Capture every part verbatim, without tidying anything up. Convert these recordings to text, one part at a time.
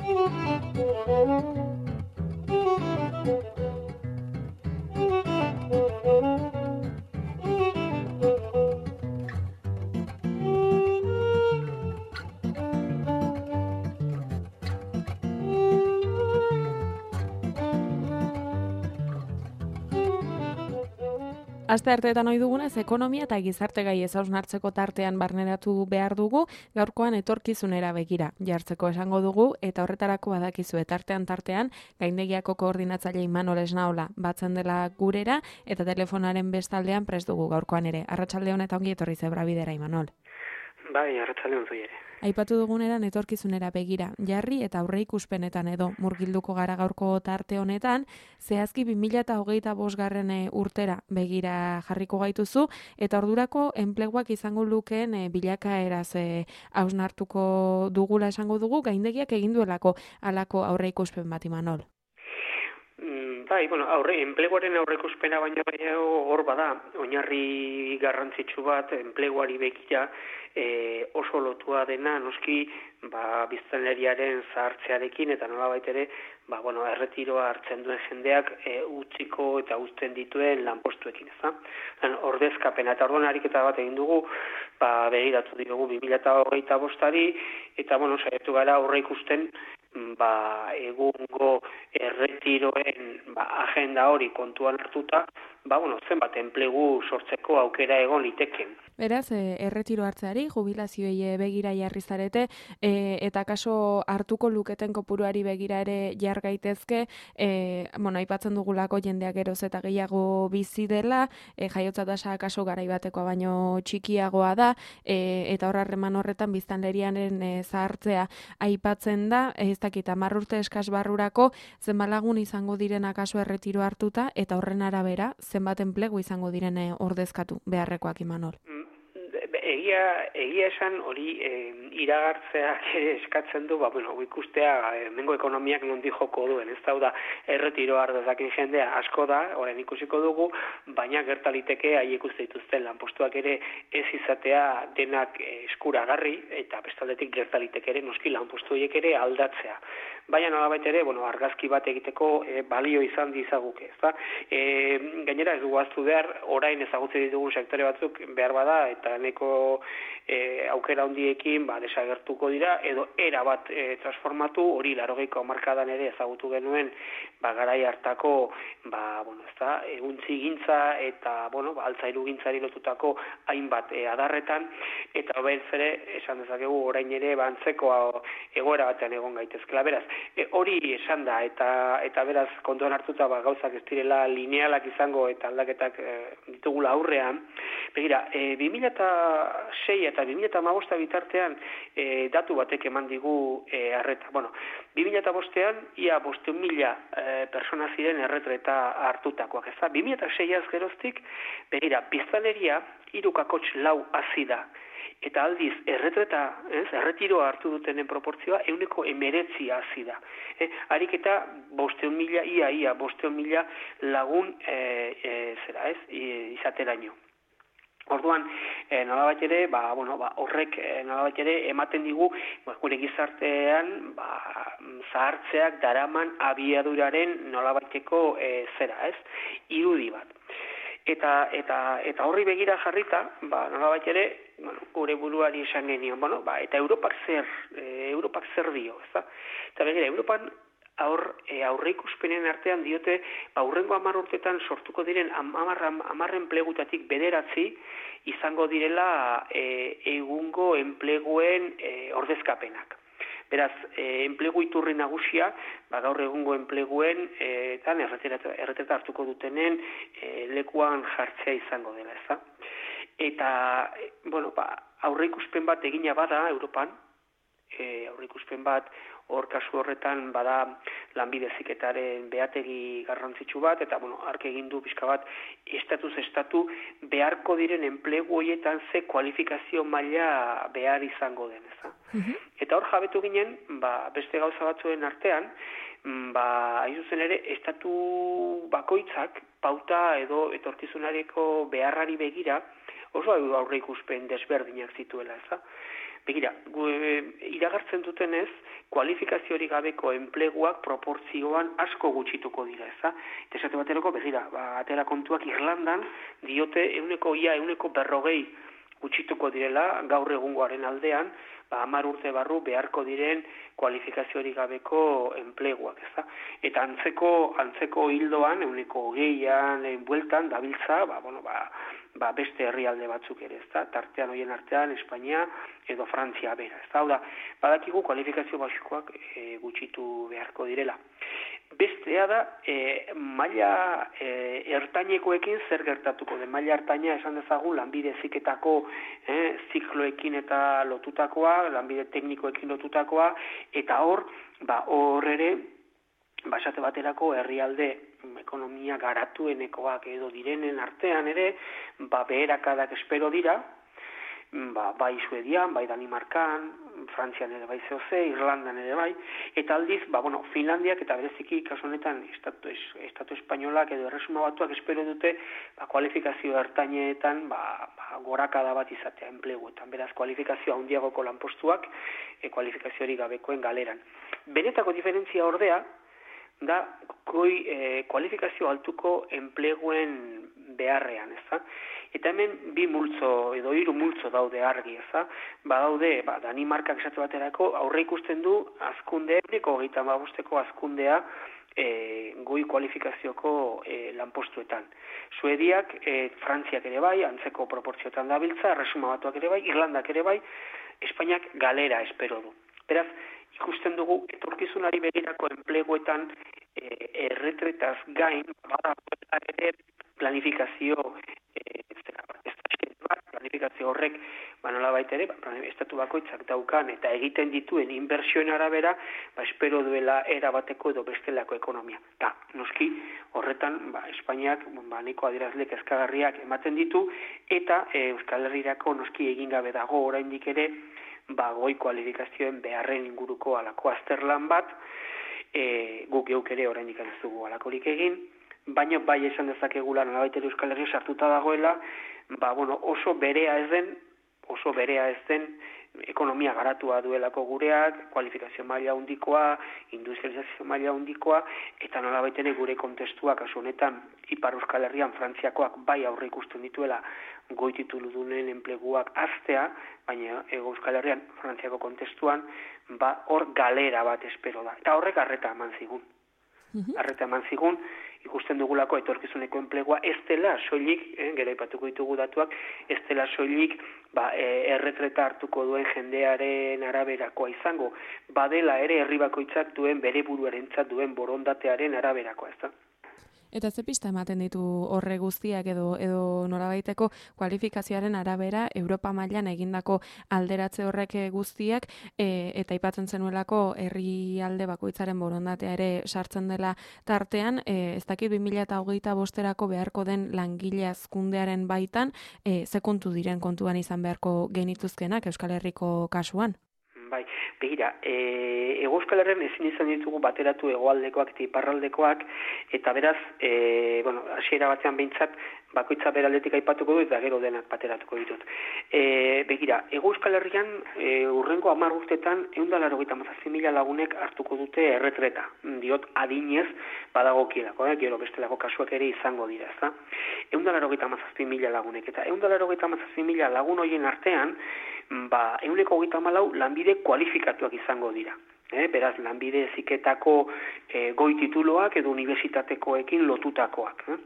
Aste arteetan ohi dugunez, ekonomia eta gizarte gai ez hausnartzeko tartean barneratu behar dugu, gaurkoan etorkizunera begira jartzeko esango dugu, eta horretarako badakizue tartean tartean, gaindegiako koordinatzaile Imanol Esnaola batzen dela gurera, eta telefonaren bestaldean prest dugu gaurkoan ere. Arratsalde on eta ongi etorri Zebra Bidera, Imanol. Bai, arratsalde on zui ere. Aipatu duguneran etorkizunera begira, jarri eta aurreikuspenetan edo murgilduko gara gaurko tarte honetan, zehazki bi mila hogeita bosgarren urtera begira jarriko gaituzu, eta ordurako enpleguak izango lukeen e, bilakaeraz e, hausnartuko dugula esango dugu, gaindegiak egin duelako halako aurreikuspen bat, Imanol. Bai, bueno, aurre, enpleguaren aurreikuspena baino hor bada, oinarri garrantzitsu bat enpleguari begira e, oso lotua dena, noski, ba, biztanleriaren zahartzearekin eta nolabait ere, ba, bueno, erretiroa hartzen duen jendeak e, utziko eta uzten dituen lanpostuekin, ezta? Ordezkapena eta orduan ariketa bat egin dugu, ba, begiratu diogu bi mila hogeita bostari, eta, bueno, saiatu gara aurreikusten ba, egungo erretiroen ba, agenda hori kontuan hartuta, ba, bueno, zenbat enplegu sortzeko aukera egon liteken. Beraz, e, erretiro hartzeari, jubilazioei begira jarri zarete, e, eta kaso hartuko luketen kopuruari begira ere jar gaitezke, e, bueno, aipatzen dugulako jendeak geroz eta gehiago bizi dela, e, jaiotza tasa kaso garaibatekoa baino txikiagoa da, e, eta hor harreman horretan biztanleriaren e, zahartzea aipatzen da, ez dakit hamar urte eskas barrurako zenbat lagun izango diren akaso erretiro hartuta, eta horren arabera zenbat enplegu izango diren e, ordezkatu beharrekoak, Imanol. Egia, egia esan hori e, iragartzeak eskatzen du, ba, bueno, ikustea hemengo ekonomiak nondi joko duen, ez da, erretiro har dezaken jendea asko da, orain ikusiko dugu, baina gertaliteke haiek uste dituzten lanpostuak ere ez izatea denak eskuragarri, eta bestaldetik gertaliteke ere noski lanpostu horiek ere aldatzea. Baina nolabait ere, bueno, argazki bat egiteko e, balio izan dizaguke, ez da? E, gainera ez dugu ahaztu behar, orain ezagutzen ditugun sektore batzuk behar bada, eta neko e, aukera handiekin ba, desagertuko dira, edo era bat e, transformatu, hori laurogeiko hamarkadan ere ezagutu genuen ba, garai hartako ba, bueno, ez da, eguntzi gintza eta bueno, ba, altzairu gintzari lotutako hainbat e, adarretan, eta berriz ere esan dezakegu orain ere ba, antzeko egoera batean egon gaitezkela. Beraz, e, hori esan da, eta, eta beraz kontuan hartuta ba, gauzak ez direla linealak izango eta aldaketak e, ditugula aurrean. Begira, e, bi mila sei eta bi mila hamabost bitartean e, datu batek eman digu e, arreta. Bueno, bi mila bostean ia bosteun mila e, persona ziren erretreta hartutakoak, ez da? bi mila seiaz geroztik, begira, biztanleria hiru koma lau hazi da. Eta aldiz, erretreta, ez, erretiroa hartu dutenen proportzioa ehuneko hemeretzi hazi da. E, harik eta bosteun mila, ia, ia, bosteun mila lagun e, e, zera, ez, izateraino. Orduan, e, nolabait ere, ba, bueno, ba, horrek e, nolabait ere ematen digu ba, gure gizartean ba, zahartzeak daraman abiaduraren nolabaiteko e, zera, ez? Irudi bat. Eta, eta, eta horri begira jarrita, ba, nolabait ere, bueno, gure buruari esan genion, bueno, ba, eta Europak zer, e, Europak zer dio, ez da? Eta begira, Europan aur, e, aurreikuspenen artean diote aurrengo hamar urtetan sortuko diren hamar enplegutatik bederatzi izango direla e, egungo enpleguen e, ordezkapenak. Beraz, e, enplegu iturri nagusia, ba, gaur egungo enpleguen e, tan erretreta hartuko dutenen e, lekuan jartzea izango dela, ez da? Eta, e, bueno, ba, aurreikuspen bat egina bada Europan, e, aurreikuspen bat hor kasu horretan bada lanbide heziketaren behategi garrantzitsu bat, eta bueno, ark egin du pixka bat estatuz estatu beharko diren enplegu horietan ze kualifikazio maila behar izango den, ez da? Uh-huh. Eta hor jabetu ginen, ba, beste gauza batzuen artean, ba, hain zuzen ere, estatu bakoitzak pauta edo etorkizunareko beharrari begira oso aurre ikuspen desberdinak zituela, ez da? Begira, gu, e, iragartzen dutenez, kualifikaziorik gabeko enpleguak proportzioan asko gutxituko dira, ez da? Eta esate baterako, begira, ba, atera kontuak Irlandan diote euneko ia, euneko berrogei gutxituko direla gaur egungoaren aldean, ba, hamar urte barru beharko diren kualifikaziorik gabeko enpleguak, ez da? Eta antzeko, antzeko hildoan, euneko hogeian, bueltan, dabiltza, ba, bueno, ba, ba, beste herrialde batzuk ere, ez da? Tartean hoien artean, Espainia edo Frantzia bera, ez da? Hau da, badakigu kualifikazio baxukoak e, gutxitu beharko direla. Bestea da, e, maila e, ertainekoekin zer gertatuko den. Maila ertaina esan dezagun lanbide heziketako e, zikloekin eta lotutakoa, lanbide teknikoekin lotutakoa, eta hor, ba, hor ere, basate baterako herrialde ekonomia garatuenekoak edo direnen artean ere, ba, beherakadak espero dira, ba, bai Suedian, bai Danimarkan, Frantzian ere bai zehoze, Irlandan ere bai, eta aldiz, ba, bueno, Finlandiak eta bereziki kasu honetan estatu, estatu espainolak edo erresuma batuak espero dute ba, kualifikazio ertaineetan ba, ba, gorakada bat izatea enpleguetan, beraz kualifikazio handiagoko lanpostuak e, kualifikaziorik gabekoen galeran. Benetako diferentzia ordea, da goi e, kualifikazio altuko enpleguen beharrean, ez da? Eta hemen bi multzo edo hiru multzo daude argi, ez da? Ba daude, ba, Danimarkak esate baterako aurre ikusten du hazkunde, ehuneko hogeita hamabosteko hazkundea e, goi kualifikazioko e, lanpostuetan. Suediak, e, Frantziak ere bai, antzeko proportzioetan dabiltza, Erresuma Batuak ere bai, Irlandak ere bai, Espainiak galera espero du. Beraz, ikusten dugu etorkizunari begirako enpleguetan e, erretretaz gain, badagoela ere planifikazio e, zera, bat, planifikazio horrek, ba nolabait ere, ba, estatu bakoitzak daukan eta egiten dituen inbertsioen arabera, ba espero duela era bateko edo bestelako ekonomia. Ta, noski, horretan, ba, Espainiak, ba, nahiko adierazle kezkagarriak ematen ditu, eta e, Euskal Herrirako noski egin gabe dago oraindik ere, ba, goi kualifikazioen beharren inguruko alako azterlan bat, e, guk geuk ere oraindik ez dugu alakorik egin, baina bai esan dezakegula nolabait ere Euskal Herria sartuta dagoela, ba, bueno, oso berea ez den, oso berea ez den ekonomia garatua duelako gureak, kualifikazio maila handikoa, industrializazio maila handikoa, eta nolabait ere gure kontestuak, kasu honetan, Ipar Euskal Herrian Frantziakoak bai aurre ikusten dituela goi tituludunen enpleguak haztea, baina Hego Euskal Herrian Frantziako kontestuan, ba hor galera bat espero da. Eta horrek arreta eman zigun. Arreta eman zigun, ikusten dugulako etorkizuneko enplegua ez dela soilik, eh, gero aipatuko ditugu datuak, ez dela soilik ba, e, erretreta hartuko duen jendearen araberakoa izango, badela ere herri bakoitzak duen bere buruarentzat duen borondatearen araberakoa, ez da? Eta ze pista ematen ditu horre guztiak edo edo norabaiteko kualifikazioaren arabera Europa mailan egindako alderatze horrek guztiak e, eta aipatzen zenuelako herrialde bakoitzaren borondatea ere sartzen dela tartean, e, ez dakit bi mila hogeita bosterako beharko den langile hazkundearen baitan, e, ze kontu diren kontuan izan beharko genituzkenak Euskal Herriko kasuan? Bai, begira, e, Hego Euskal Herrian ezin izan ditugu bateratu hegoaldekoak eta iparraldekoak, eta beraz, e, bueno, hasiera batzean behintzat, bakoitza beraldetik aipatuko dut, eta gero denak bateratuko ditut. E, begira, Hego Euskal Herrian e, urrengo hamar urtetan ehun eta laurogeita hamazazpi mila lagunek hartuko dute erretreta. Diot adinez badagokielako, eh? Gero bestelako kasuak ere izango dira, ezta? ehun eta laurogeita hamazazpi mila lagunek, eta ehun eta laurogeita hamazazpi mila lagun horien artean, ba, ehuneko hogeita hamalau lanbide kualifikatuak izango dira. Eh, beraz, lanbide heziketako eh, goi tituloak edo unibertsitatekoekin lotutakoak. Eh?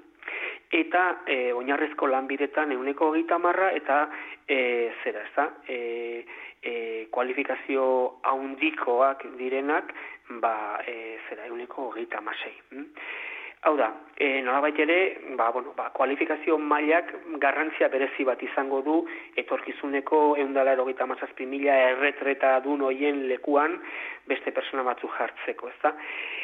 Eta eh, oinarrezko lanbidetan ehuneko hogeita hamarra eta eh, zera, ez da? Eh, eh, kualifikazio handikoak direnak, ba, eh, zera, ehuneko hogeita hamasei. Hm? Hau da, e, nolabait ere, ba, bueno, ba, kualifikazio mailak garrantzia berezi bat izango du etorkizuneko ehun eta laurogeita hamazazpi mila erretreta dun hoien lekuan beste persona batzu jartzeko, ezta?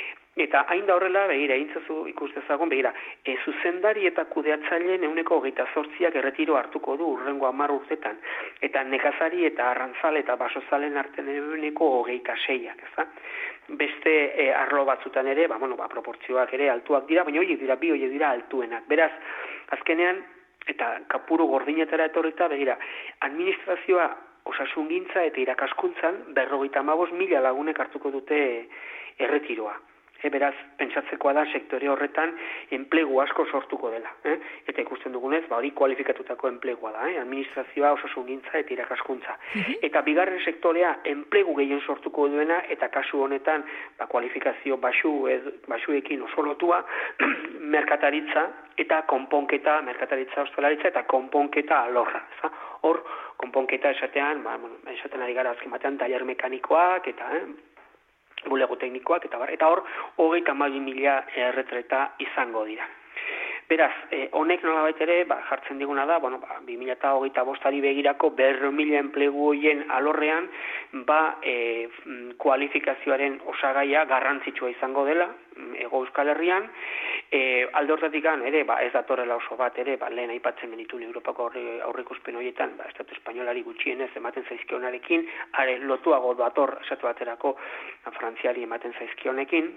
Eta hain da horrela, begira, egintzazu ikustezagun, begira, e, zuzendari eta kudeatzaileen ehuneko hogeita zortziak erretiro hartuko du urrengo hamar urtetan, eta nekazari eta arrantzale eta basozalen artean ehuneko hogeita seiak, ezta? Beste e, arlo batzutan ere, ba, bueno, ba, proportzioak ere altuak dira, baina horiek dira, bi horiek dira altuenak. Beraz, azkenean, eta kapuru gordinetara etorrita, begira, administrazioa osasungintza eta irakaskuntzan berrogeita hamabost mila lagunek hartuko dute erretiroa. E, beraz, pentsatzekoa da sektore horretan enplegu asko sortuko dela. Eh? Eta ikusten dugunez, ba, hori kualifikatutako enplegua da, eh? Administrazioa, osasungintza eta irakaskuntza. Uh-huh. Eta bigarren sektorea enplegu gehien sortuko duena, eta kasu honetan ba, kualifikazio basu, ed, basuekin oso lotua, merkataritza eta konponketa, merkataritza ostalaritza eta konponketa alorra. Eza? Hor, konponketa esatean, ba, bueno, esaten ari gara azken batean, taller mekanikoak eta... Eh? bulego teknikoak, eta bar, eta hor, hogeita hamabi mila erretreta izango dira. Beraz, eh, honek nolabait ere, ba, jartzen diguna da, bueno, ba, bi mila hogeita bostari begirako berrehun mila enplegu horien alorrean, ba, eh, kualifikazioaren osagaia garrantzitsua izango dela, Hego Euskal Herrian, e, alde horretatik ere, ba, ez datorrela oso bat ere, ba, lehen aipatzen genituen Europako aurreikuspen horietan, ba, Estatu Espainolari gutxienez ematen zaizkionarekin, are lotuago dator, esatu baterako, Frantziari ematen zaizkionekin,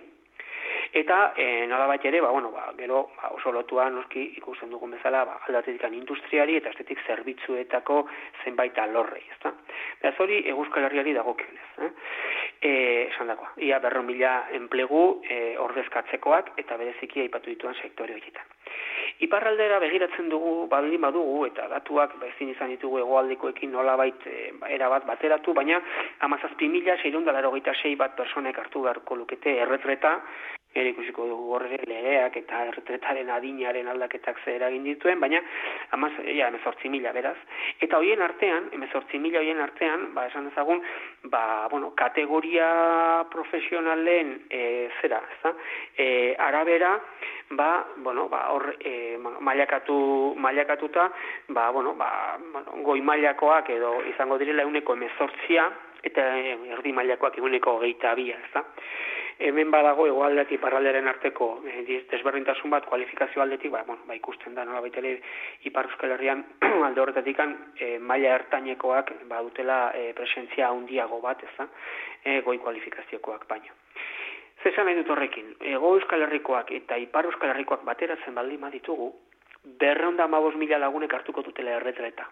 eta e, nolabait ere, ba, bueno, ba, gero ba, oso lotua noski ikusten dugun bezala, ba, aldatetik industriari eta estetik zerbitzuetako zenbait alorrei, ezta? Beraz hori Euskal Herriari dagokionez, eh? E, esan dagoa, ia berrehun mila enplegu e, ordezkatzekoak eta bereziki aipatu dituen sektore horietan. Iparraldera begiratzen dugu, baldin badugu, eta datuak ezin izan ditugu hegoaldekoekin nolabait e, erabat bateratu, baina hamazazpi mila seiehun eta laurogeita sei bat personek hartu beharko lukete erretreta, ere ikusiko dugu horre legeak eta erretretaren adinaren aldaketak zer eragin dituen, baina hamaz, ja, hemezortzi mila beraz. Eta hoien artean, hemezortzi mila hoien artean, ba, esan dezagun, ba, bueno, kategoria profesionalen e, zera, ezta? E, arabera, ba, bueno, ba, hor e, mailakatu, mailakatuta, ba, bueno, ba, bueno, goi mailakoak edo izango direla ehuneko hemezortzia, eta erdi mailakoak ehuneko hogeita bia, ezta? Hemen badago hegoaldetik iparralderen arteko eh, desberdintasun bat kualifikazio aldetik, ba, bueno, ba, ikusten da nolabait ere Ipar Euskal Herrian alde horretatik eh, maila ertainekoak ba, dutela eh, presentzia handiago bat, ezta? Eh, goi kualifikaziokoak baino. Zesan nahi dut horrekin, Hego Euskal Herrikoak eta Ipar Euskal Herrikoak bateratzen baldin baditugu, berrehun eta hamabost mila lagunek hartuko dutela erretreta.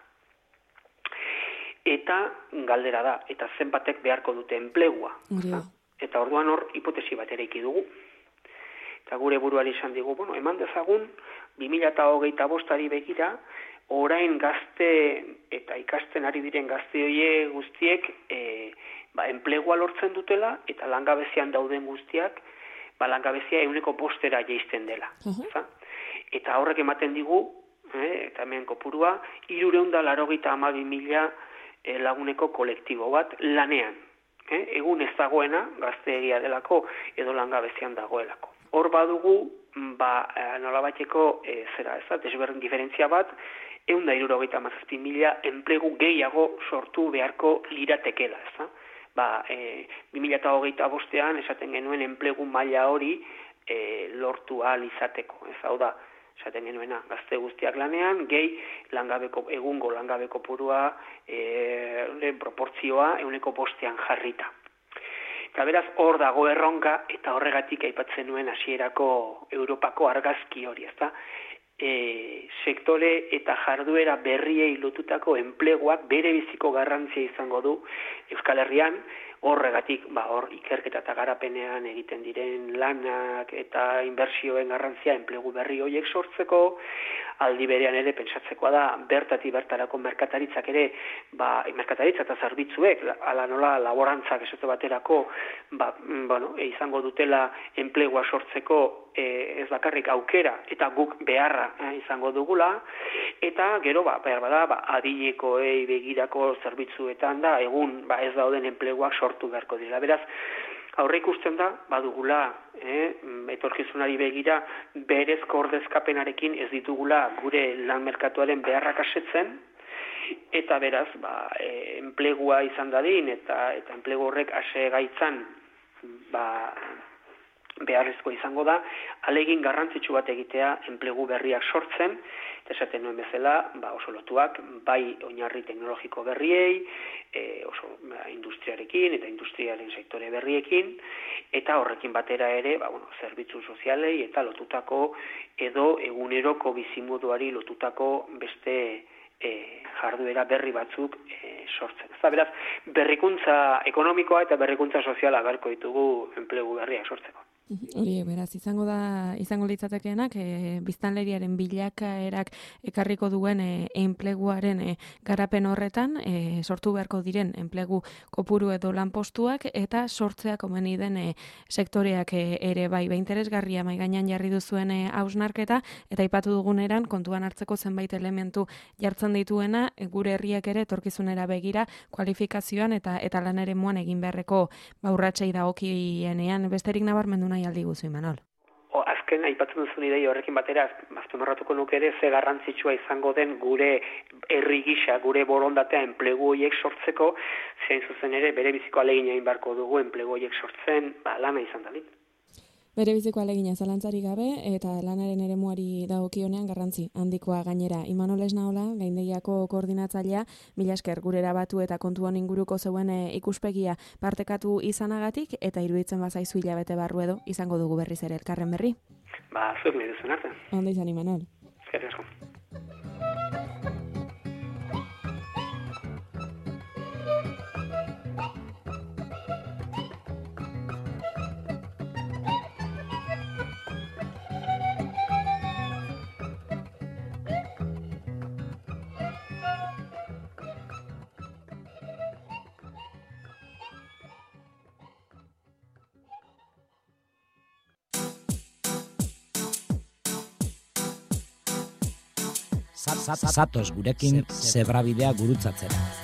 Eta galdera da, eta zenbatek beharko dute enplegua. Yeah. Eta orduan hor hipotesi bat ere dugu. Eta gure buruari izan digu, bueno, eman dezagun, bi mila hogeita bostari begira, orain gazte eta ikasten ari diren gazte hoie guztiek e, ba, enplegua lortzen dutela, eta langabezian dauden guztiak, ba, langabezia ehuneko bostera jaisten dela. Uh-huh. Eta horrek ematen digu, eh, eta hemen kopurua, hirurehun eta laurogeita hamabi mila eh, laguneko kolektibo bat lanean. Eh, egun ez dagoena, gazteegia delako, edo langabezian dagoelako. Hor badugu, ba, nolabaiteko e, zera, ez da, desberdin diferentzia bat, ehun eta hirurogeita hamazazpi mila enplegu gehiago sortu beharko liratekela, ez da. Ba, e, bi mila hogeita bostean esaten genuen enplegu maila hori e, lortu ahal izateko, ez hau da, esaten genuena, gazte guztiak lanean, gehi langabeko, egungo langabeko purua, e, proportzioa, ehuneko bostean jarrita. Eta beraz, hor dago erronka, eta horregatik aipatzen nuen hasierako Europako argazki hori, ezta? E, sektore eta jarduera berriei lotutako enpleguak bere biziko garrantzia izango du Euskal Herrian, horregatik, ba, hor ikerketa eta garapenean egiten diren lanak eta inbertsioen garrantzia enplegu berri horiek sortzeko, aldi berean ere pentsatzekoa da, bertati bertarako merkataritzak ere, ba, merkataritza eta zerbitzuek, ala nola laborantzak esate baterako, ba, bueno, e, izango dutela enplegua sortzeko e, ez bakarrik aukera eta guk beharra e, izango dugula, eta gero, ba, behar bada, ba, adinekoei begirako zerbitzuetan da, egun ba, ez dauden enpleguak sortu beharko dira. Beraz, aurre ikusten da, badugula, eh, etorkizunari begira, berezko ordezkapenarekin ez ditugula gure lan merkatuaren beharrak asetzen, eta beraz, ba, e, enplegua izan dadin, eta, eta enplegu horrek ase gaitzan, ba, beharrezko izango da, alegin garrantzitsu bat egitea enplegu berriak sortzen, eta esaten nuen bezala, ba, oso lotuak, bai oinarri teknologiko berriei, e, oso ba, industriarekin eta industriaren sektore berriekin, eta horrekin batera ere, ba, bueno, zerbitzu sozialei eta lotutako edo eguneroko bizimoduari lotutako beste e, jarduera berri batzuk e, sortzen. Ez da, beraz, berrikuntza ekonomikoa eta berrikuntza soziala beharko ditugu enplegu berriak sortzeko. Hori, beraz, izango da, izango litzatekeenak, e, biztanleriaren bilakaerak ekarriko duen e, enpleguaren e, garapen horretan, e, sortu beharko diren enplegu kopuru edo lanpostuak, eta sortzeak omeni den e, sektoreak e, ere bai, ba interesgarria mai gainean jarri duzuen e, hausnarketa, eta aipatu duguneran kontuan hartzeko zenbait elementu jartzen dituena, e, gure herriak ere etorkizunera begira, kualifikazioan eta eta lan eremuan egin beharreko ba urratsei dagokienean, besterik nabarmendu nahi aldi guzu, Imanol. O, azken aipatzen duzun idei horrekin batera azpimarratuko nuke ere ze garrantzitsua izango den gure herri gisa, gure borondatea enplegu horiek sortzeko, zein zuzen ere bere biziko ahalegina egin beharko dugu enplegu horiek sortzen, ba lana izan dadin. Bere biziko ahalegina zalantzarik gabe eta lanaren eremuari dagokionean garrantzi handikoa gainera. Imanol Esnaola, Gaindegiako koordinatzailea, mila esker gurera batu eta kontuan inguruko zeuen e, ikuspegia partekatu izanagatik, eta iruditzen bazaizu hilabete barru edo izango dugu berriz ere elkarren berri. Ba, zuek nahi duzun arte. Ondo izan, Imanol. Eskerrik asko. Zatoz gurekin zebrabidea gurutzatzera.